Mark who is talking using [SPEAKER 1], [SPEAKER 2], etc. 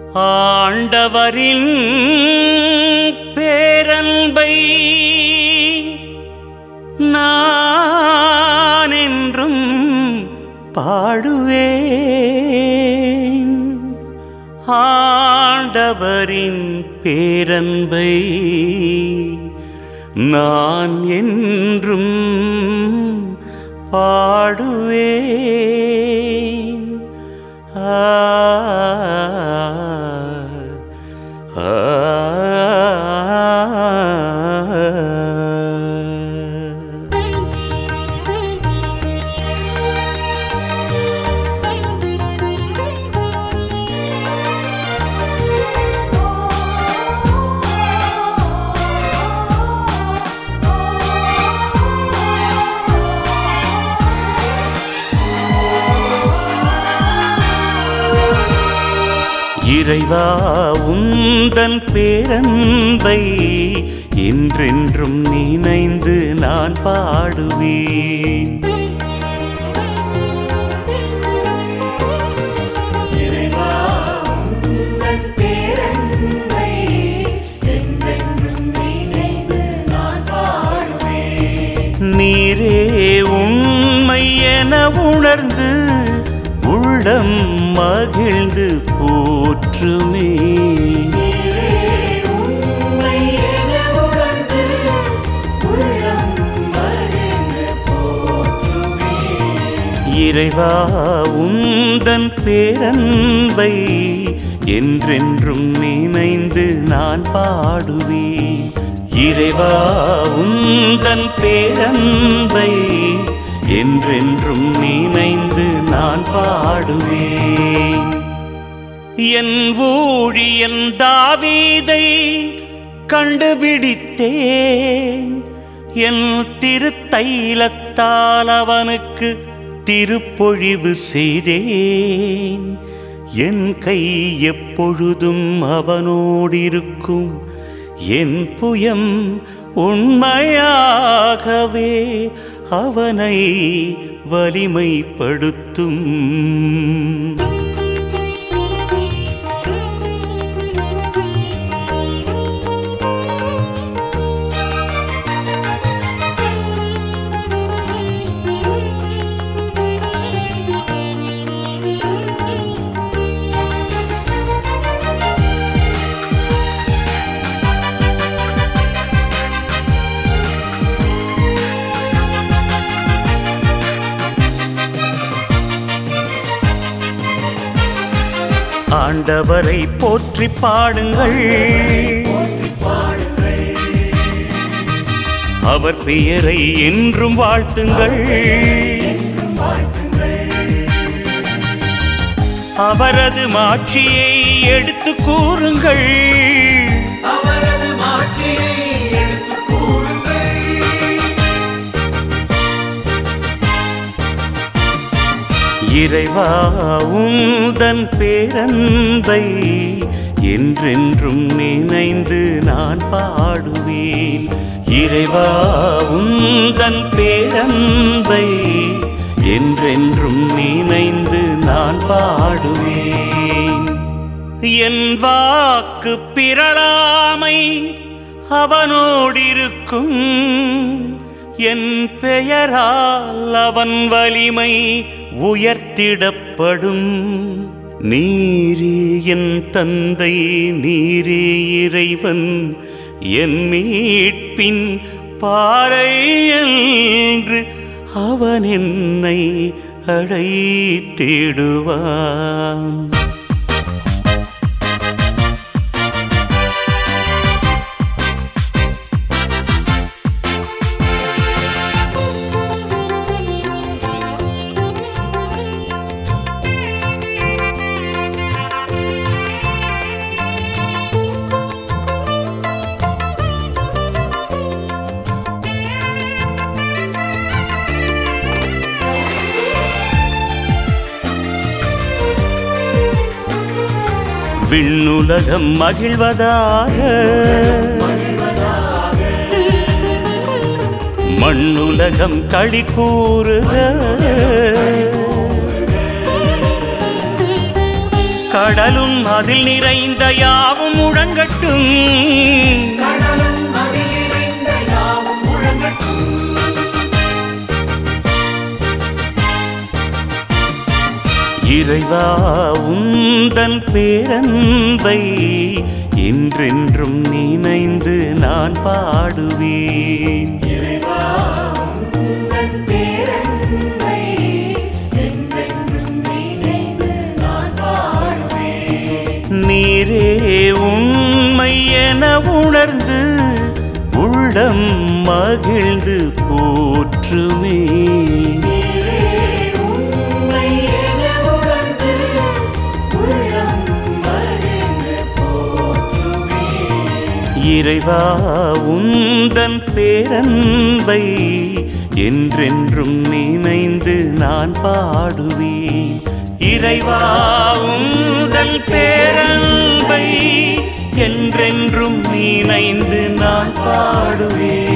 [SPEAKER 1] ஆண்டவரின் பேரன்பை நான் என்றும் பாடுவேன். ஆண்டவரின் பேரன்பை நான் என்றும் பாடுவேன். இறைவா உந்தன் பேரன்பை என்றென்றும் நினைந்து நான் பாடுவேன்.
[SPEAKER 2] இறைவா உந்தன் பேரன்பை என்றென்றும் நினைந்து நான் பாடுவேன்.
[SPEAKER 1] நீரே உண்மை என உணர்ந்து உள்ளம் மகிழ்ந்து போற்றுமே. இறைவா உந்தன் பேரன்பை என்றென்றும் நினைந்து நான் பாடுவேன். இறைவா உந்தன் பேரன்பை என்றென்றும் நினைந்து நான் பாடுவேன். என் ஊழியன் தாவீதை கண்டுபிடித்தேன். என் திருத்தைலத்தால் அவனுக்கு திருப்பொழிவு செய்தேன். என் கை எப்பொழுதும் அவனோடிருக்கும். என் புயம் உண்மையாகவே அவனை வலிமைப்படுத்தும். ஆண்டவரை போற்றி பாடுங்கள், அவர் பெயரை என்றும் வாழ்த்துங்கள். அவரது மாட்சியை எடுத்து கூறுங்கள். இறைவா உந்தன் பேரன்பை என்றென்றும் நினைந்து நான் பாடுவேன். இறைவா உந்தன் பேரன்பை என்றென்றும் நினைந்து நான் பாடுவேன். என் வாக்கு பிறழாமை அவனோடிருக்கும். என் பெயரால் அவன் வலிமை உயர்த்திடப்படும். நீரே என் தந்தை, நீரே இறைவன், என் மீட்பின் பாறை என்று அவன் என்னை அழைத்திடுவான். விண்ணுலகம் மகிழ்வதாக, மண்ணுலகம் களி கூறுக. கடலும் அதில் நிறைந்த யாவும் முழங்கட்டும்.
[SPEAKER 2] கடலும் அதில் நிறைந்த யாவும் முழங்கட்டும்.
[SPEAKER 1] இறைவா உந்தன் பேரன்பை என்றென்றும் நினைந்து நான் பாடுவேன்.
[SPEAKER 2] இறைவா உந்தன் பேரன்பை என்றென்றும் நினைந்து நான் பாடுவேன்.
[SPEAKER 1] நீரே உண்மை என உணர்ந்து உள்ளம் மகிழ்ந்து போற்றுமே. இறைவா உந்தன் பேரன்பை என்றென்றும் நினைந்து நான் பாடுவேன். இறைவா உந்தன் பேரன்பை என்றென்றும் நினைந்து நான் பாடுவேன்.